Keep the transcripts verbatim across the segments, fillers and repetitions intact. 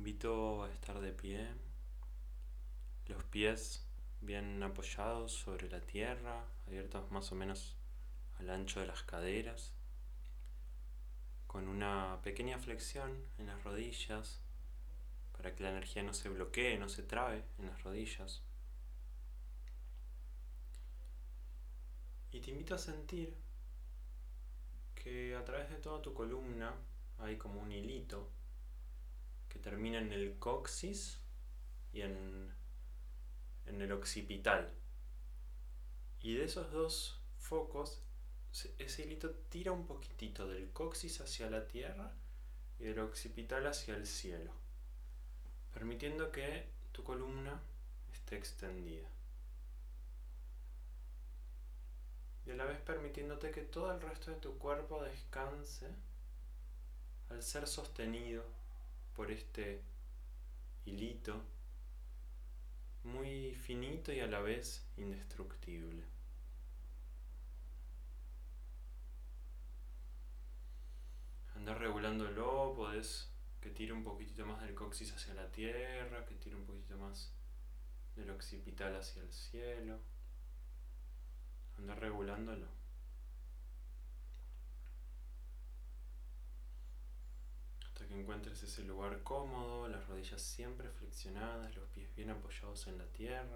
invito a estar de pie, los pies bien apoyados sobre la tierra, abiertos más o menos al ancho de las caderas, con una pequeña flexión en las rodillas para que la energía no se bloquee, no se trabe en las rodillas. Y te invito a sentir que a través de toda tu columna hay como un hilito que termina en el coxis y en, en el occipital. Y de esos dos focos, ese hilito tira un poquitito del coxis hacia la tierra y del occipital hacia el cielo, permitiendo que tu columna esté extendida. Y a la vez permitiéndote que todo el resto de tu cuerpo descanse al ser sostenido por este hilito muy finito y a la vez indestructible. Andar regulándolo, podés que tire un poquitito más del coxis hacia la tierra, que tire un poquitito más del occipital hacia el cielo. Andar regulándolo. Hasta que encuentres ese lugar cómodo, las rodillas siempre flexionadas, los pies bien apoyados en la tierra.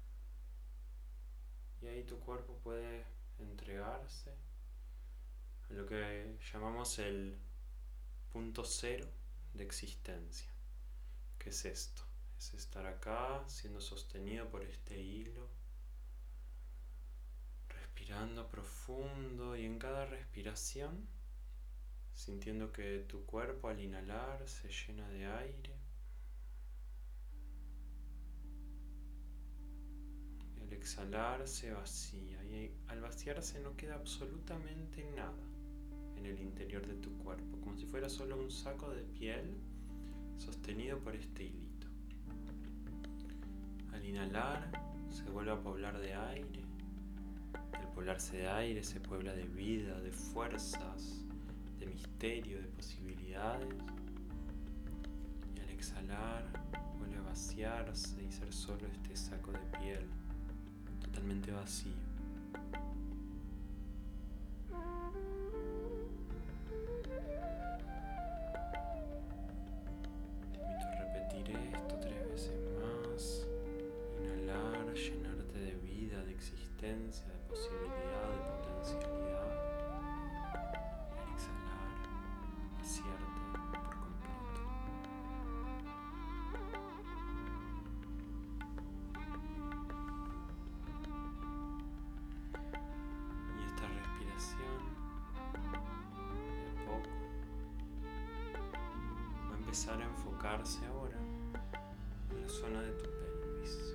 Y ahí tu cuerpo puede entregarse a lo que llamamos el punto cero de existencia. ¿Qué es esto? Es estar acá siendo sostenido por este hilo, respirando profundo y en cada respiración sintiendo que tu cuerpo al inhalar se llena de aire y al exhalar se vacía, y al vaciarse no queda absolutamente nada en el interior de tu cuerpo, como si fuera solo un saco de piel sostenido por este hilito. Al inhalar se vuelve a poblar de aire. Al poblarse de aire se puebla de vida, de fuerzas, de misterio, de posibilidades. Y al exhalar vuelve a vaciarse y ser solo este saco de piel totalmente vacío. Te invito a repetir esto tres veces más. Inhalar, llenarte de vida, de existencia, de posibilidad, de potencialidad. Y al exhalar, vaciarte por completo. Y esta respiración, de a poco, va a empezar a enfocarse ahora en la zona de tu pelvis.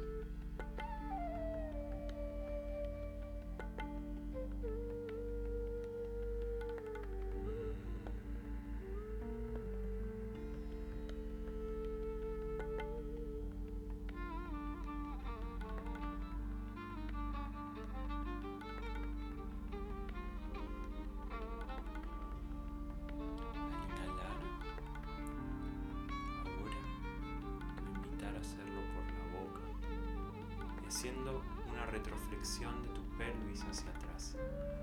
Haciendo una retroflexión de tu pelvis hacia atrás.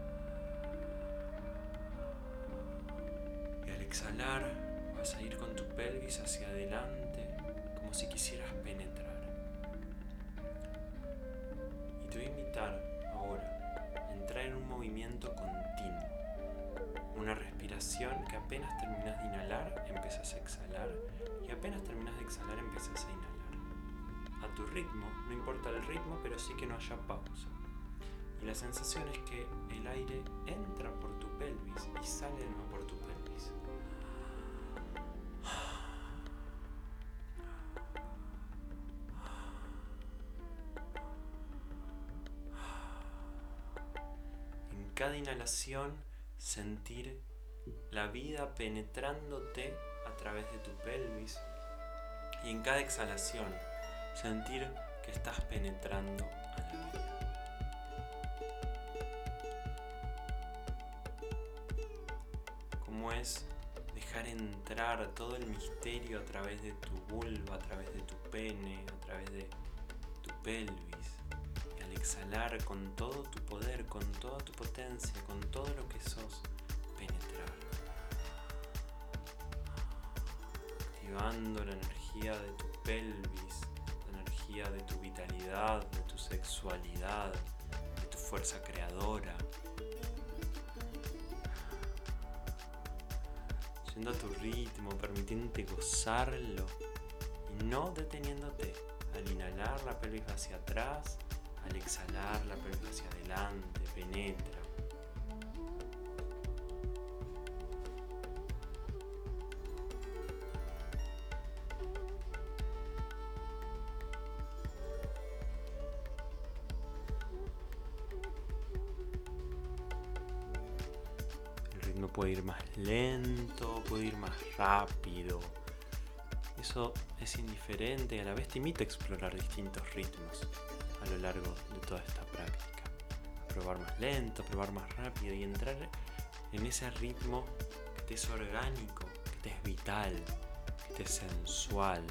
Y al exhalar vas a ir con tu pelvis hacia adelante como si quisieras penetrar. Y te voy a invitar ahora a entrar en un movimiento continuo. Una respiración que apenas terminas de inhalar empiezas a exhalar y apenas terminas de exhalar empiezas a inhalar. A tu ritmo, no importa el ritmo, pero sí que no haya pausa. Y la sensación es que el aire entra por tu pelvis y sale de nuevo por tu pelvis. En cada inhalación, sentir la vida penetrándote a través de tu pelvis. Y en cada exhalación, sentir que estás penetrando a la vida. Cómo es dejar entrar todo el misterio a través de tu vulva, a través de tu pene, a través de tu pelvis. Y al exhalar con todo tu poder, con toda tu potencia, con todo lo que sos, penetrar. Activando la energía de tu pelvis, la energía de tu vitalidad, de tu sexualidad, de tu fuerza creadora. Yendo a tu ritmo, permitiéndote gozarlo y no deteniéndote. Al inhalar la pelvis hacia atrás, al exhalar la pelvis hacia adelante, penetra. No puede ir más lento, puede ir más rápido. Eso es indiferente y a la vez te invita a explorar distintos ritmos a lo largo de toda esta práctica. A probar más lento, a probar más rápido y entrar en ese ritmo que te es orgánico, que te es vital, que te es sensual.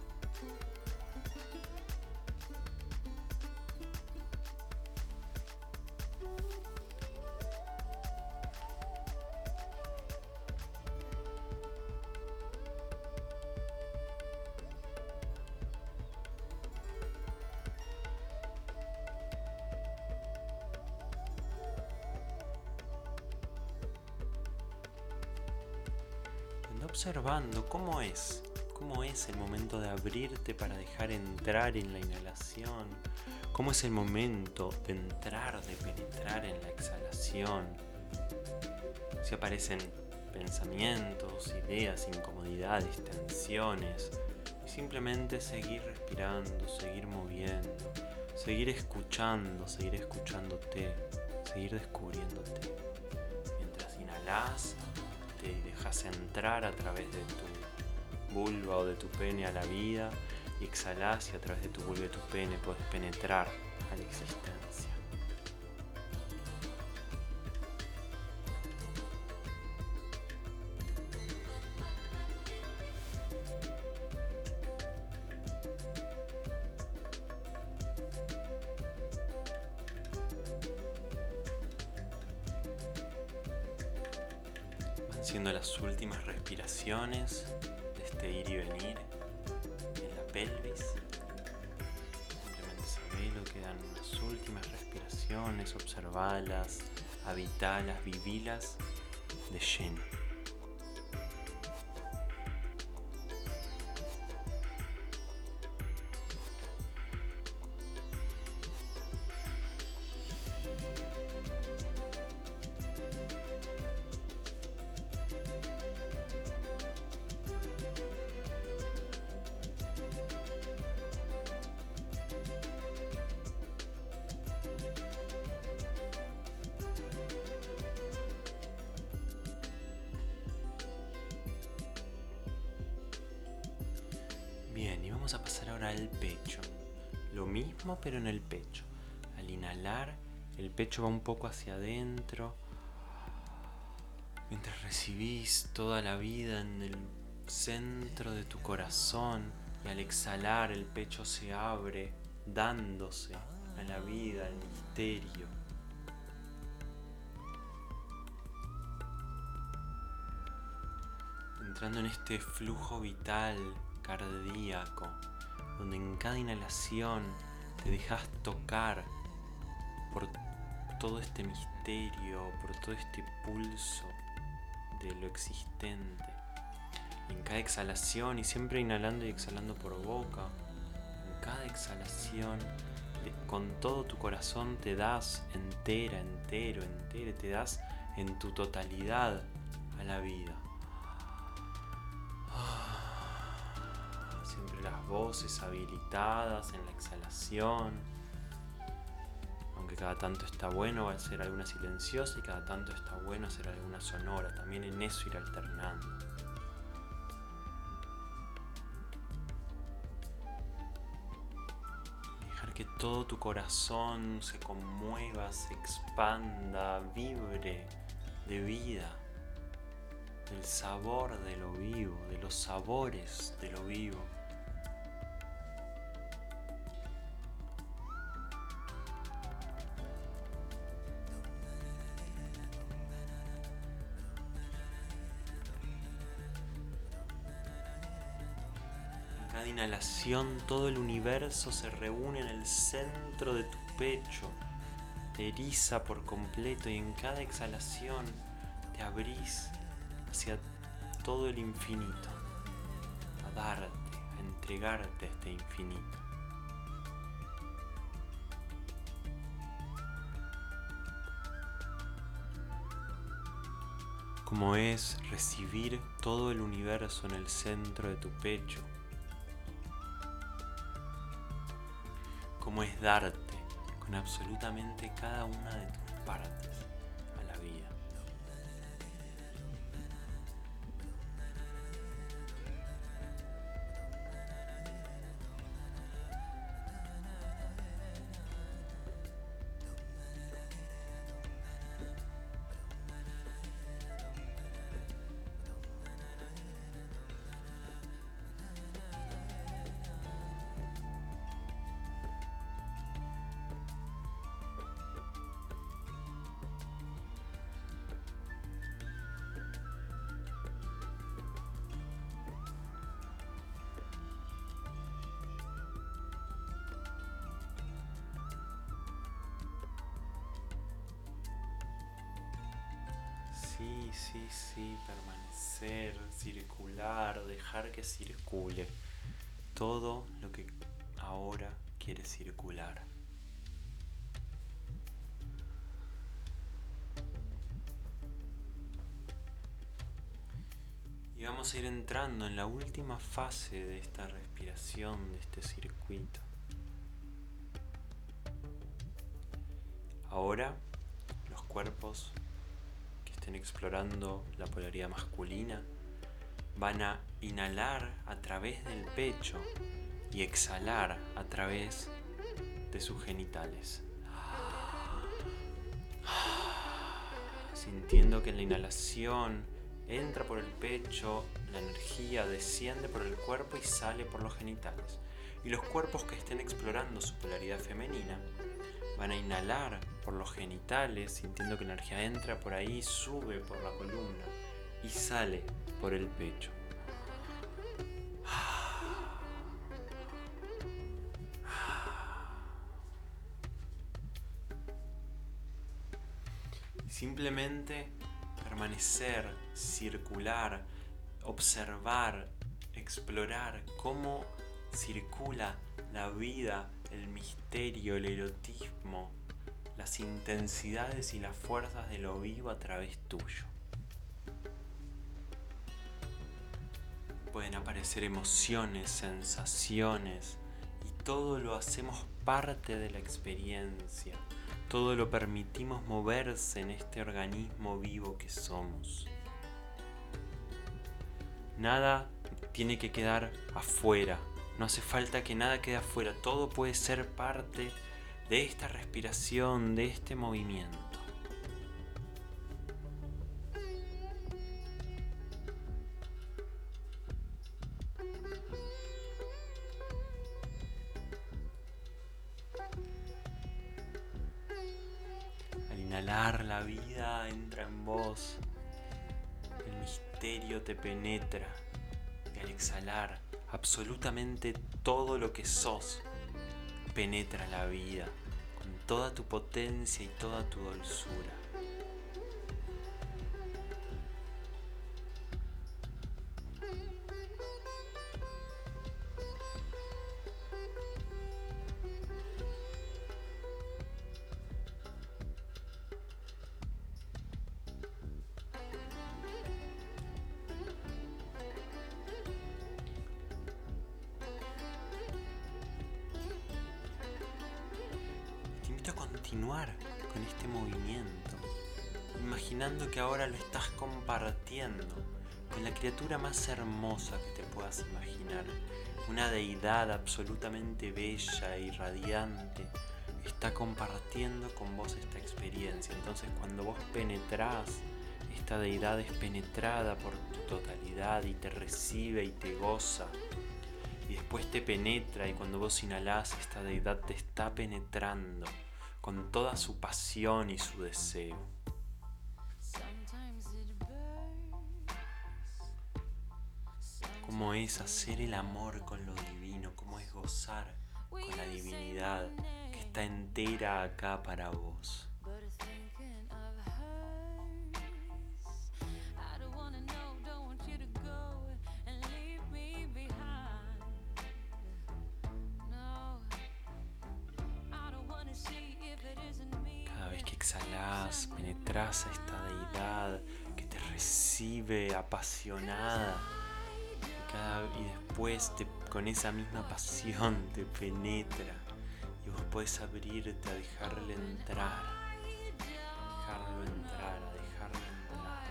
Observando cómo es, cómo es el momento de abrirte para dejar entrar en la inhalación, cómo es el momento de entrar, de penetrar en la exhalación. Si aparecen pensamientos, ideas, incomodidades, tensiones, y simplemente seguir respirando, seguir moviendo, seguir escuchando, seguir escuchándote, seguir descubriéndote. Mientras inhalas, te dejas entrar a través de tu vulva o de tu pene a la vida y exhalas y a través de tu vulva y tu pene puedes penetrar a la existencia. Haciendo las últimas respiraciones de este ir y venir en la pelvis. Simplemente sabelo, quedan las últimas respiraciones, observalas, habitalas, vivilas de lleno. Bien, y vamos a pasar ahora al pecho. Lo mismo pero en el pecho. Al inhalar, el pecho va un poco hacia adentro, mientras recibís toda la vida en el centro de tu corazón, y al exhalar el pecho se abre, dándose a la vida, al misterio. Entrando en este flujo vital cardíaco, donde en cada inhalación te dejas tocar por todo este misterio, por todo este pulso de lo existente. Y en cada exhalación, y siempre inhalando y exhalando por boca, en cada exhalación, con todo tu corazón te das entera, entero, entero, te das en tu totalidad a la vida. Siempre las voces habilitadas en la exhalación, aunque cada tanto está bueno hacer alguna silenciosa y cada tanto está bueno hacer alguna sonora, también en eso ir alternando. Dejar que todo tu corazón se conmueva, se expanda, vibre de vida. del sabor de lo vivo, de los sabores de lo vivo. En cada inhalación todo el universo se reúne en el centro de tu pecho, te eriza por completo y en cada exhalación te abrís hacia todo el infinito, a darte, a entregarte a este infinito. Como es recibir todo el universo en el centro de tu pecho. Como es darte con absolutamente cada una de tus partes a la vida. Sí, sí, sí, permanecer, circular, dejar que circule todo lo que ahora quiere circular. Y vamos a ir entrando en la última fase de esta respiración, de este circuito. Ahora, los cuerpos que estén explorando la polaridad masculina van a inhalar a través del pecho y exhalar a través de sus genitales. Sintiendo que en la inhalación entra por el pecho, la energía desciende por el cuerpo y sale por los genitales. Y los cuerpos que estén explorando su polaridad femenina van a inhalar por los genitales, sintiendo que la energía entra por ahí, sube por la columna y sale por el pecho. Simplemente permanecer, circular, observar, explorar cómo circula la vida, el misterio, el erotismo, las intensidades y las fuerzas de lo vivo a través tuyo. Pueden aparecer emociones, sensaciones, y todo lo hacemos parte de la experiencia. Todo lo permitimos moverse en este organismo vivo que somos. Nada tiene que quedar afuera. No hace falta que nada quede afuera. Todo puede ser parte de esta respiración, de este movimiento. Al inhalar, la vida entra en vos. El misterio te penetra. Y al exhalar, absolutamente todo lo que sos penetra la vida con toda tu potencia y toda tu dulzura. A continuar con este movimiento, imaginando que ahora lo estás compartiendo con la criatura más hermosa que te puedas imaginar, una deidad absolutamente bella y radiante, está compartiendo con vos esta experiencia. Entonces, cuando vos penetrás esta deidad es penetrada por tu totalidad y te recibe y te goza. Y después te penetra, y cuando vos inhalás, esta deidad te está penetrando con toda su pasión y su deseo. Cómo es hacer el amor con lo divino, cómo es gozar con la divinidad que está entera acá para vos. Cada vez que exhalás, penetras a esta deidad que te recibe apasionada. Y, cada, y después te, con esa misma pasión te penetra. Y vos podés abrirte a dejarle entrar. Dejarlo entrar, a dejarlo entrar.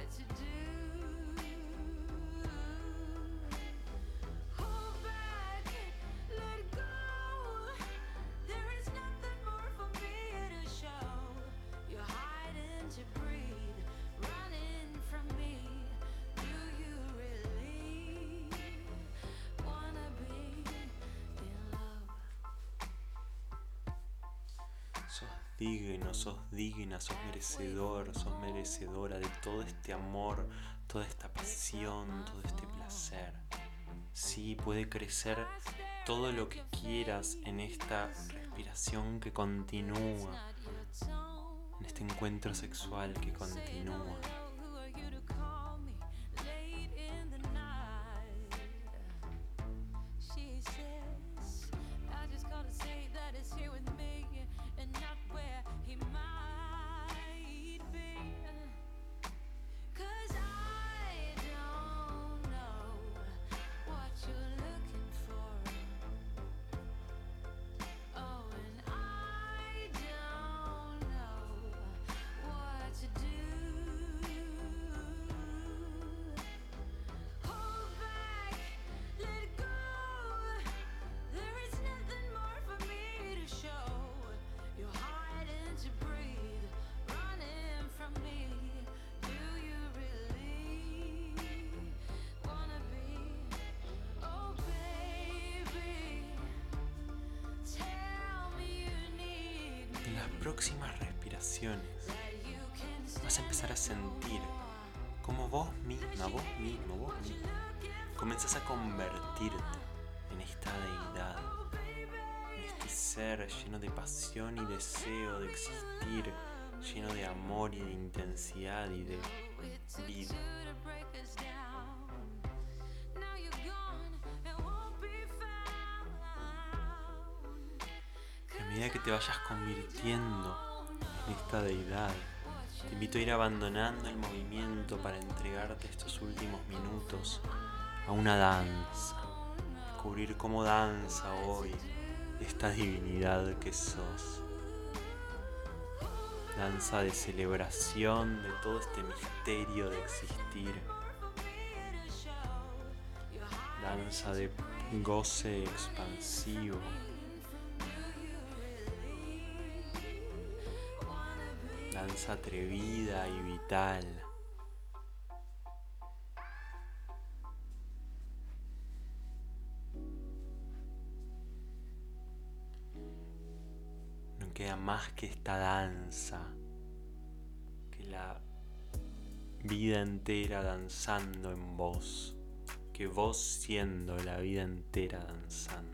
Sos digno, sos digna, sos merecedor, sos merecedora de todo este amor, toda esta pasión, todo este placer. Sí, puede crecer todo lo que quieras en esta respiración que continúa, en este encuentro sexual que continúa. En las próximas respiraciones vas a empezar a sentir como vos misma, vos mismo, vos mismo comenzás a convertirte en esta deidad, en este ser lleno de pasión y deseo de existir, lleno de amor y de intensidad y de vida. A medida que te vayas convirtiendo en esta deidad, te invito a ir abandonando el movimiento para entregarte estos últimos minutos a una danza. Descubrir cómo danza hoy esta divinidad que sos. Danza de celebración de todo este misterio de existir. Danza de goce expansivo. Danza atrevida y vital. No queda más que esta danza, que la vida entera danzando en vos, que vos siendo la vida entera danzando.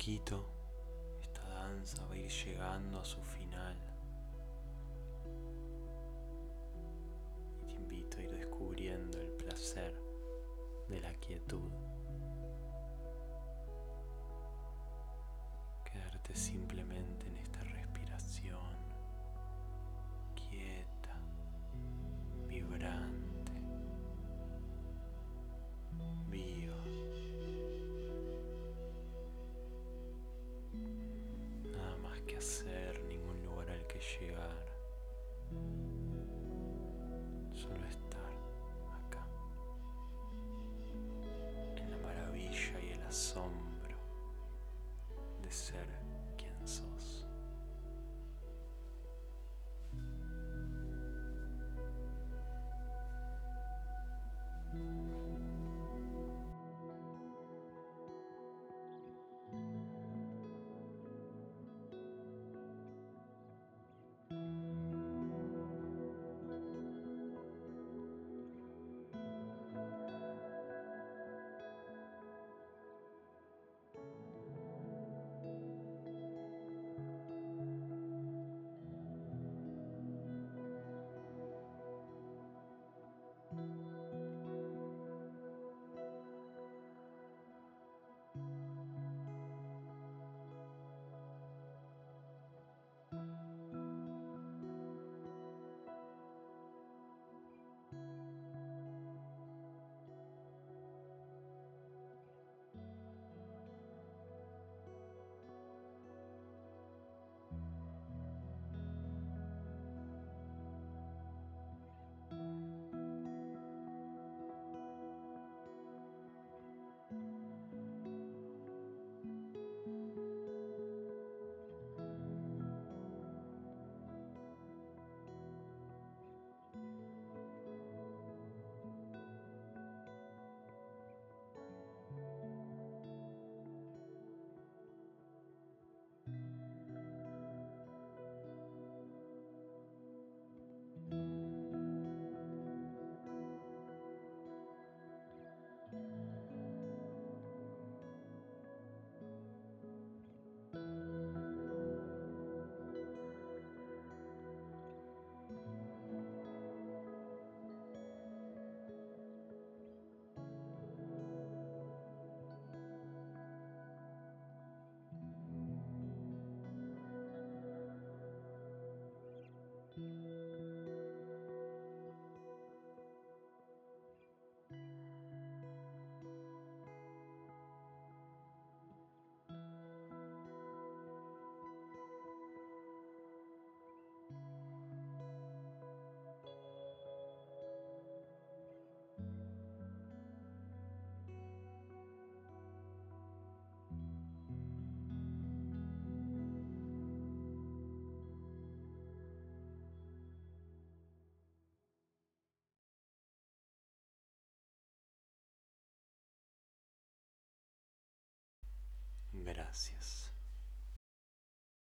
poquito esta danza va a ir llegando a su final y te invito a ir descubriendo el placer de la quietud. Quedarte simplemente en esta respiración quieta, vibrante, viva. Nada más que hacer, ningún lugar al que llegar. Solo estar acá, en la maravilla y el asombro de ser quien sos. Gracias.